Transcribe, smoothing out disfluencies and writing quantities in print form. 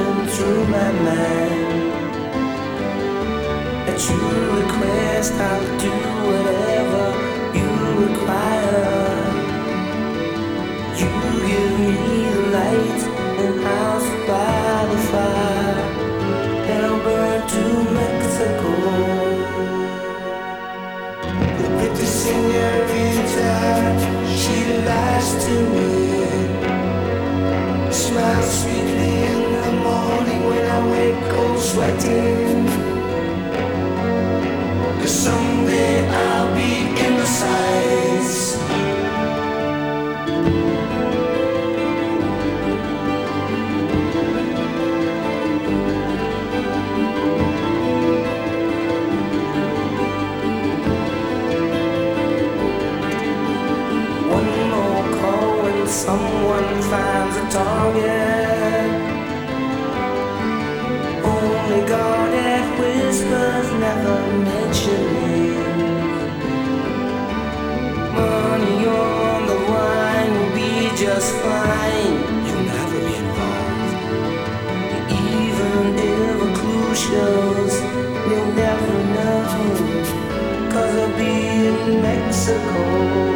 running through my mind. At your request, I'll do whatever you require. You give me the light, and I'll supply the fire, and I'll burn to Mexico. The pretty señorita, she lies to me. Smile sweetly in the morning when I wake cold sweating. 'Cause someday I'll be in the sights. One more call when someone finds a target. Only God at whispers, never mentioning. Money on the line will be just fine. You'll never be involved. Even if a clue shows, you'll never know. 'Cause I'll be in Mexico.